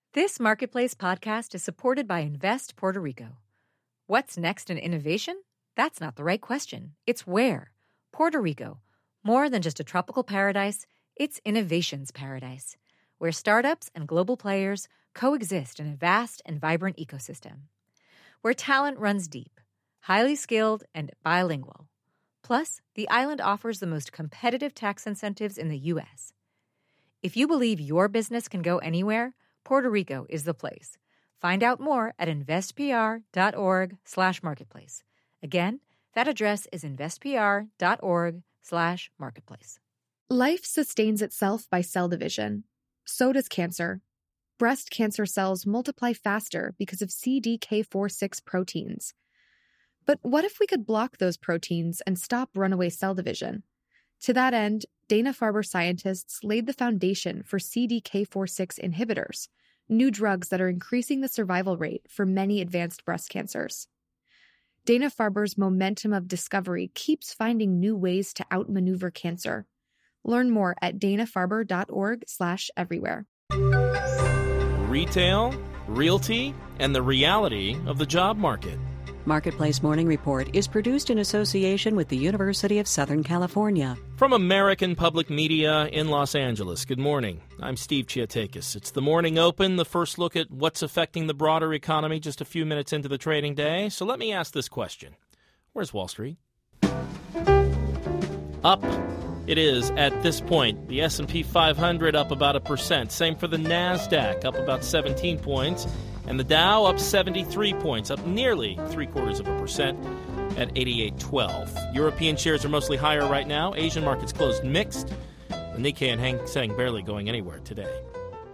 This Marketplace podcast is supported by Invest Puerto Rico. What's next in innovation? That's not the right question. It's where. Puerto Rico. More than just a tropical paradise, it's innovation's paradise, where startups and global players coexist in a vast and vibrant ecosystem. Where talent runs deep, highly skilled, and bilingual. Plus, the island offers the most competitive tax incentives in the U.S. If you believe your business can go anywhere, Puerto Rico is the place. Find out more at investpr.org/marketplace. Again, that address is investpr.org/marketplace. Life sustains itself by cell division. So does cancer. Breast cancer cells multiply faster because of CDK4/6 proteins. But what if we could block those proteins and stop runaway cell division? To that end, Dana-Farber scientists laid the foundation for CDK4/6 inhibitors, new drugs that are increasing the survival rate for many advanced breast cancers. Dana-Farber's momentum of discovery keeps finding new ways to outmaneuver cancer. Learn more at danafarber.org/everywhere. Retail, realty, and the reality of the job market. Marketplace Morning Report is produced in association with the University of Southern California. From American Public Media in Los Angeles, good morning. I'm Steve Chiatakis. It's the morning open, the first look at what's affecting the broader economy just a few minutes into the trading day. So let me ask this question. Where's Wall Street? Up. It is at this point. The S&P 500 up about 1%. Same for the NASDAQ, up about 17 points. And the Dow up 73 points, up nearly 0.75% at 88.12. European shares are mostly higher right now. Asian markets closed mixed. The Nikkei and Hang Seng barely going anywhere today.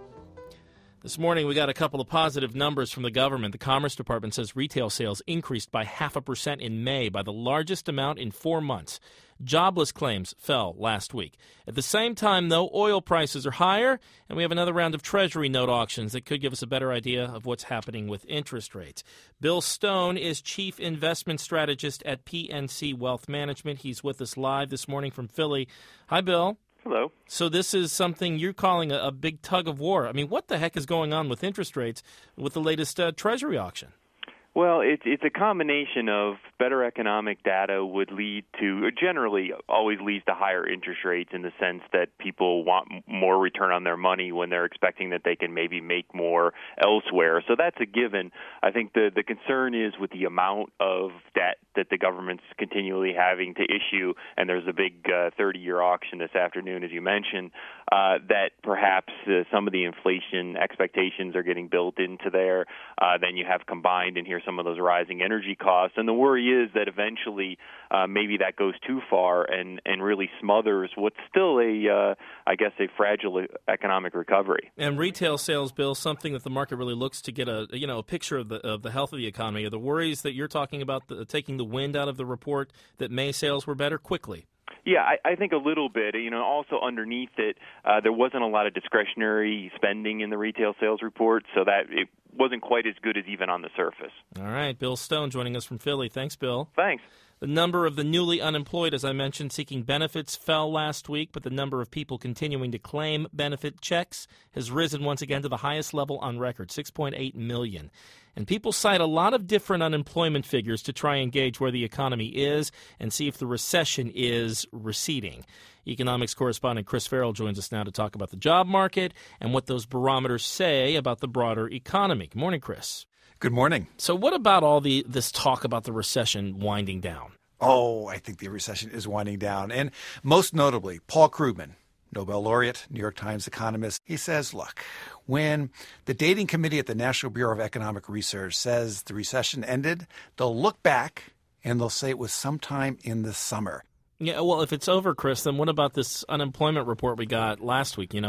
This morning, we got a couple of positive numbers from the government. The Commerce Department says retail sales increased by 0.5% in May, by the largest amount in 4 months. Jobless claims fell last week. At the same time, though, oil prices are higher, and we have another round of Treasury note auctions that could give us a better idea of what's happening with interest rates. Bill Stone is Chief Investment Strategist at PNC Wealth Management. He's with us live this morning from Philly. Hi, Bill. Hello. So this is something you're calling a big tug of war. I mean, what the heck is going on with interest rates with the latest Treasury auction? Well, it's a combination of better economic data would lead to, generally always leads to higher interest rates in the sense that people want more return on their money when they're expecting that they can maybe make more elsewhere. So that's a given. I think the concern is with the amount of debt that the government's continually having to issue, and there's a big 30-year auction this afternoon, as you mentioned, that perhaps some of the inflation expectations are getting built into there. Then you have combined in here some of those rising energy costs. And the worry is that eventually maybe that goes too far and really smothers what's still a fragile economic recovery. And retail sales, Bill, something that the market really looks to get a picture of the health of the economy. Are the worries that you're talking about taking the wind out of the report that May sales were better quickly? Yeah, I think a little bit. Also underneath it, there wasn't a lot of discretionary spending in the retail sales report, so that it wasn't quite as good as even on the surface. All right, Bill Stone joining us from Philly. Thanks, Bill. Thanks. The number of the newly unemployed, as I mentioned, seeking benefits fell last week, but the number of people continuing to claim benefit checks has risen once again to the highest level on record, 6.8 million. And people cite a lot of different unemployment figures to try and gauge where the economy is and see if the recession is receding. Economics correspondent Chris Farrell joins us now to talk about the job market and what those barometers say about the broader economy. Good morning, Chris. Good morning. So what about all this talk about the recession winding down? Oh, I think the recession is winding down. And most notably, Paul Krugman, Nobel laureate, New York Times economist, he says, look, when the dating committee at the National Bureau of Economic Research says the recession ended, they'll look back and they'll say it was sometime in the summer. Yeah, well, if it's over, Chris, then what about this unemployment report we got last week?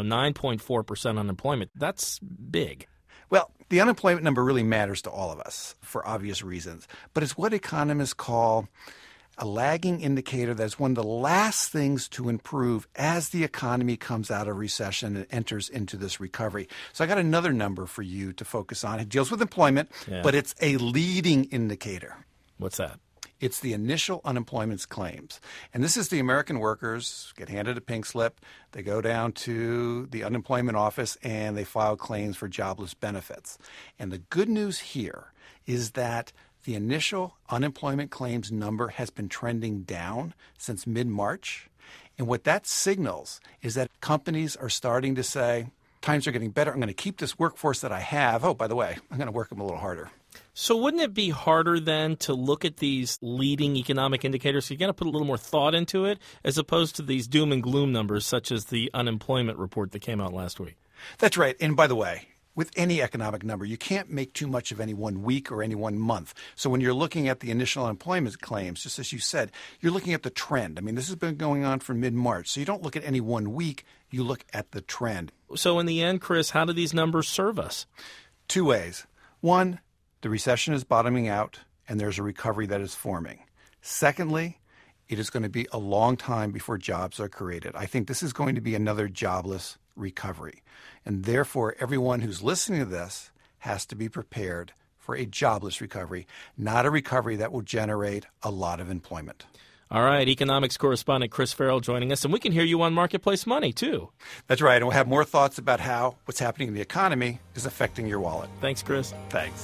9.4% unemployment. That's big. Well, the unemployment number really matters to all of us for obvious reasons, but it's what economists call a lagging indicator that's one of the last things to improve as the economy comes out of recession and enters into this recovery. So I got another number for you to focus on. It deals with employment, but it's a leading indicator. What's that? It's the initial unemployment claims. And this is the American workers get handed a pink slip. They go down to the unemployment office and they file claims for jobless benefits. And the good news here is that the initial unemployment claims number has been trending down since mid-March. And what that signals is that companies are starting to say, times are getting better. I'm going to keep this workforce that I have. Oh, by the way, I'm going to work them a little harder. So wouldn't it be harder then to look at these leading economic indicators? So you got to put a little more thought into it as opposed to these doom and gloom numbers such as the unemployment report that came out last week. That's right. And by the way, with any economic number, you can't make too much of any one week or any one month. So when you're looking at the initial unemployment claims, just as you said, you're looking at the trend. I mean, this has been going on from mid-March. So you don't look at any one week, you look at the trend. So in the end, Chris, how do these numbers serve us? Two ways. One, the recession is bottoming out and there's a recovery that is forming. Secondly, it is going to be a long time before jobs are created. I think this is going to be another jobless recovery. And therefore, everyone who's listening to this has to be prepared for a jobless recovery, not a recovery that will generate a lot of employment. All right, economics correspondent Chris Farrell joining us, and we can hear you on Marketplace Money, too. That's right, and we'll have more thoughts about how what's happening in the economy is affecting your wallet. Thanks, Chris. Thanks.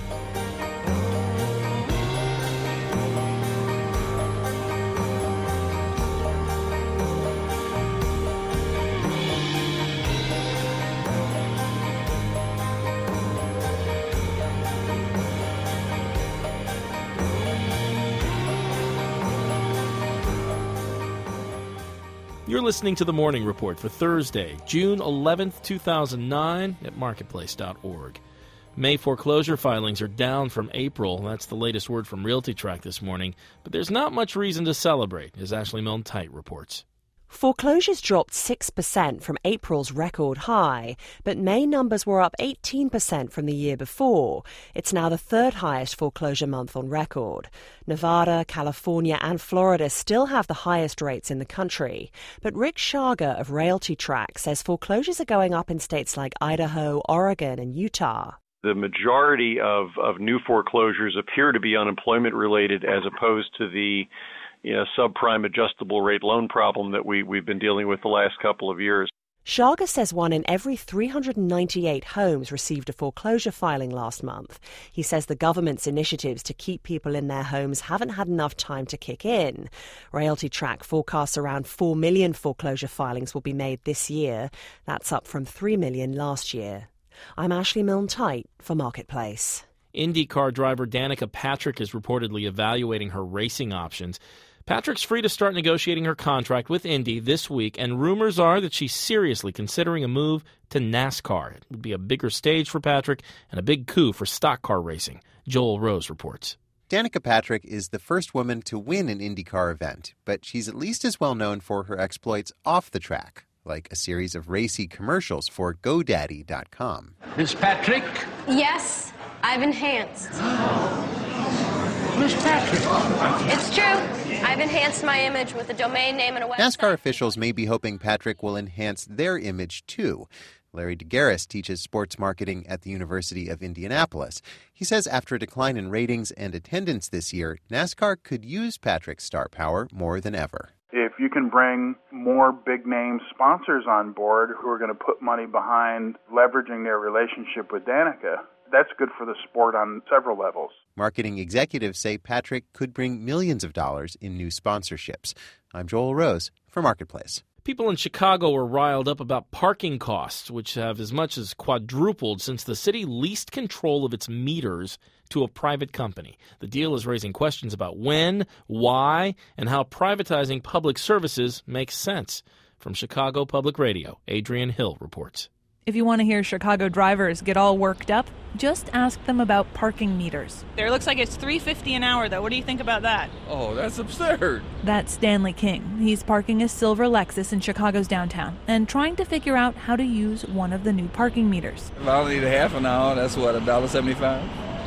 You're listening to The Morning Report for Thursday, June 11th, 2009 at marketplace.org. May foreclosure filings are down from April. That's the latest word from RealtyTrack this morning. But there's not much reason to celebrate, as Ashley Milne-Tite reports. Foreclosures dropped 6% from April's record high, but May numbers were up 18% from the year before. It's now the third highest foreclosure month on record. Nevada, California, and Florida still have the highest rates in the country. But Rick Schager of RealtyTrack says foreclosures are going up in states like Idaho, Oregon, and Utah. The majority of new foreclosures appear to be unemployment related as opposed to the subprime adjustable rate loan problem that we've been dealing with the last couple of years. Schager says 1 in every 398 homes received a foreclosure filing last month. He says the government's initiatives to keep people in their homes haven't had enough time to kick in. RealtyTrack forecasts around 4 million foreclosure filings will be made this year. That's up from 3 million last year. I'm Ashley Milne-Tite for Marketplace. IndyCar driver Danica Patrick is reportedly evaluating her racing options. Patrick's free to start negotiating her contract with Indy this week, and rumors are that she's seriously considering a move to NASCAR. It would be a bigger stage for Patrick and a big coup for stock car racing. Joel Rose reports. Danica Patrick is the first woman to win an IndyCar event, but she's at least as well known for her exploits off the track, like a series of racy commercials for GoDaddy.com. Miss Patrick? Yes, I've enhanced. Miss Patrick? It's true. I've enhanced my image with a domain name and a website. NASCAR officials may be hoping Patrick will enhance their image, too. Larry DeGaris teaches sports marketing at the University of Indianapolis. He says after a decline in ratings and attendance this year, NASCAR could use Patrick's star power more than ever. If you can bring more big-name sponsors on board who are going to put money behind leveraging their relationship with Danica, that's good for the sport on several levels. Marketing executives say Patrick could bring millions of dollars in new sponsorships. I'm Joel Rose for Marketplace. People in Chicago are riled up about parking costs, which have as much as quadrupled since the city leased control of its meters to a private company. The deal is raising questions about when, why, and how privatizing public services makes sense. From Chicago Public Radio, Adrian Hill reports. If you want to hear Chicago drivers get all worked up, just ask them about parking meters. There looks like it's $3.50 an hour, though. What do you think about that? Oh, that's absurd. That's Stanley King. He's parking a silver Lexus in Chicago's downtown and trying to figure out how to use one of the new parking meters. If I only need a half an hour, that's what, $1.75?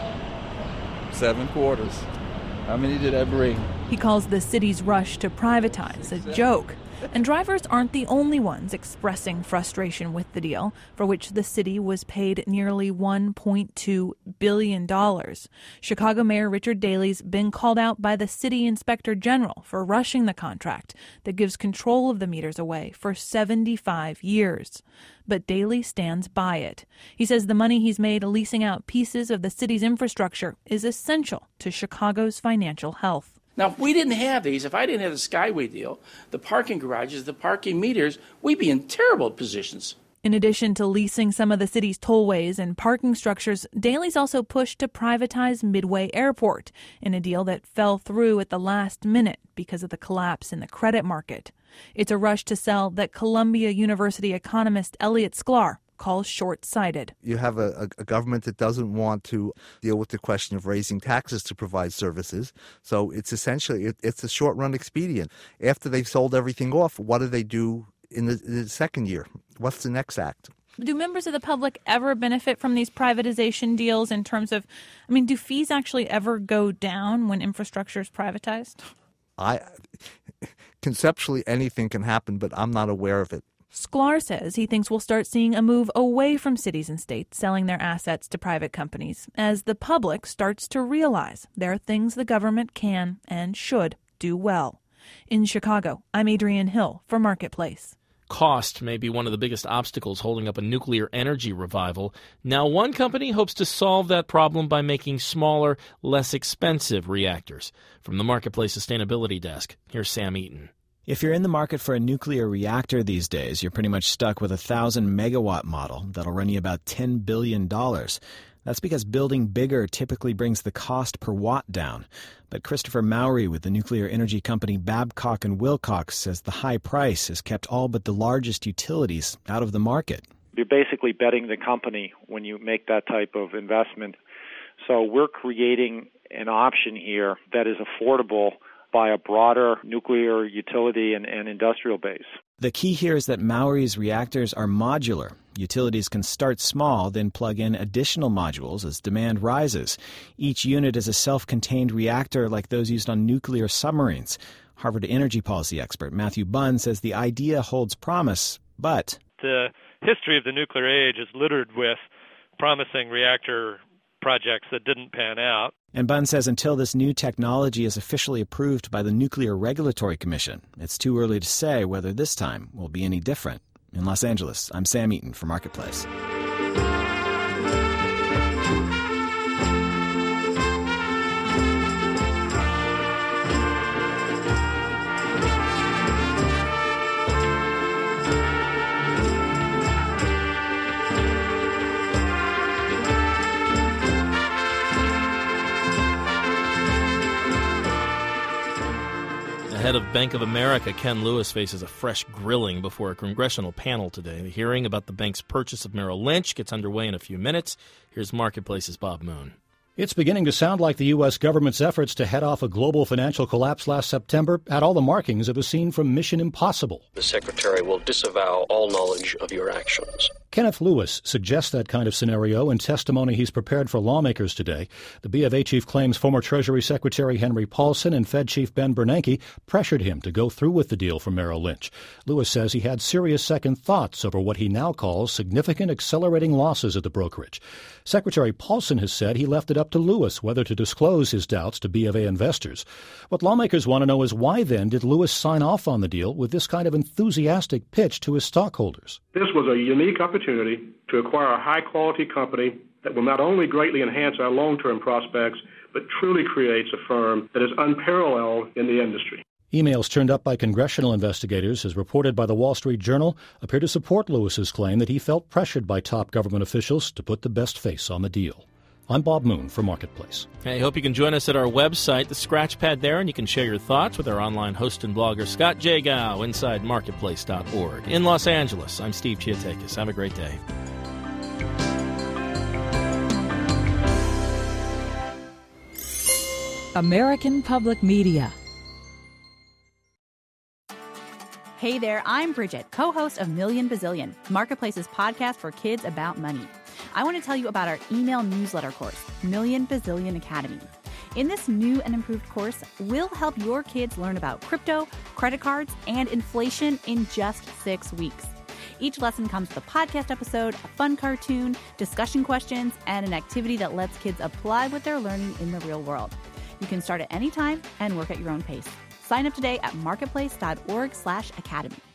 7 quarters. How many did that bring? He calls the city's rush to privatize a joke. And drivers aren't the only ones expressing frustration with the deal, for which the city was paid nearly $1.2 billion. Chicago Mayor Richard Daley's been called out by the city inspector general for rushing the contract that gives control of the meters away for 75 years. But Daley stands by it. He says the money he's made leasing out pieces of the city's infrastructure is essential to Chicago's financial health. Now, if we didn't have these, if I didn't have the Skyway deal, the parking garages, the parking meters, we'd be in terrible positions. In addition to leasing some of the city's tollways and parking structures, Daley's also pushed to privatize Midway Airport in a deal that fell through at the last minute because of the collapse in the credit market. It's a rush to sell that Columbia University economist Elliot Sklar calls short-sighted. You have a government that doesn't want to deal with the question of raising taxes to provide services. So it's essentially, it's a short-run expedient. After they've sold everything off, what do they do in the second year? What's the next act? Do members of the public ever benefit from these privatization deals in terms of, do fees actually ever go down when infrastructure is privatized? Conceptually, anything can happen, but I'm not aware of it. Sklar says he thinks we'll start seeing a move away from cities and states selling their assets to private companies as the public starts to realize there are things the government can and should do well. In Chicago, I'm Adrienne Hill for Marketplace. Cost may be one of the biggest obstacles holding up a nuclear energy revival. Now, one company hopes to solve that problem by making smaller, less expensive reactors. From the Marketplace Sustainability Desk, here's Sam Eaton. If you're in the market for a nuclear reactor these days, you're pretty much stuck with a 1,000-megawatt model that'll run you about $10 billion. That's because building bigger typically brings the cost per watt down. But Christopher Mowry with the nuclear energy company Babcock & Wilcox says the high price has kept all but the largest utilities out of the market. You're basically betting the company when you make that type of investment. So we're creating an option here that is affordable by a broader nuclear utility and industrial base. The key here is that Mowry's reactors are modular. Utilities can start small, then plug in additional modules as demand rises. Each unit is a self-contained reactor like those used on nuclear submarines. Harvard energy policy expert Matthew Bunn says the idea holds promise, but the history of the nuclear age is littered with promising reactor projects that didn't pan out. And Bunn says until this new technology is officially approved by the Nuclear Regulatory Commission, it's too early to say whether this time will be any different. In Los Angeles, I'm Sam Eaton for Marketplace. Head of Bank of America, Ken Lewis, faces a fresh grilling before a congressional panel today. The hearing about the bank's purchase of Merrill Lynch gets underway in a few minutes. Here's Marketplace's Bob Moon. It's beginning to sound like the U.S. government's efforts to head off a global financial collapse last September had all the markings of a scene from Mission Impossible. The Secretary will disavow all knowledge of your actions. Kenneth Lewis suggests that kind of scenario in testimony he's prepared for lawmakers today. The B of A chief claims former Treasury Secretary Henry Paulson and Fed Chief Ben Bernanke pressured him to go through with the deal for Merrill Lynch. Lewis says he had serious second thoughts over what he now calls significant accelerating losses at the brokerage. Secretary Paulson has said he left it up to Lewis whether to disclose his doubts to B of A investors. What lawmakers want to know is why then did Lewis sign off on the deal with this kind of enthusiastic pitch to his stockholders? This was a unique opportunity to acquire a high-quality company that will not only greatly enhance our long-term prospects, but truly creates a firm that is unparalleled in the industry. Emails turned up by congressional investigators, as reported by the Wall Street Journal, appear to support Lewis's claim that he felt pressured by top government officials to put the best face on the deal. I'm Bob Moon for Marketplace. Hey, hope you can join us at our website, the Scratchpad there, and you can share your thoughts with our online host and blogger, Scott Jagow, inside marketplace.org. In Los Angeles, I'm Steve Chiatakis. Have a great day. American Public Media. Hey there, I'm Bridget, co-host of Million Bazillion, Marketplace's podcast for kids about money. I want to tell you about our email newsletter course, Million Bazillion Academy. In this new and improved course, we'll help your kids learn about crypto, credit cards, and inflation in just 6 weeks. Each lesson comes with a podcast episode, a fun cartoon, discussion questions, and an activity that lets kids apply what they're learning in the real world. You can start at any time and work at your own pace. Sign up today at marketplace.org/academy.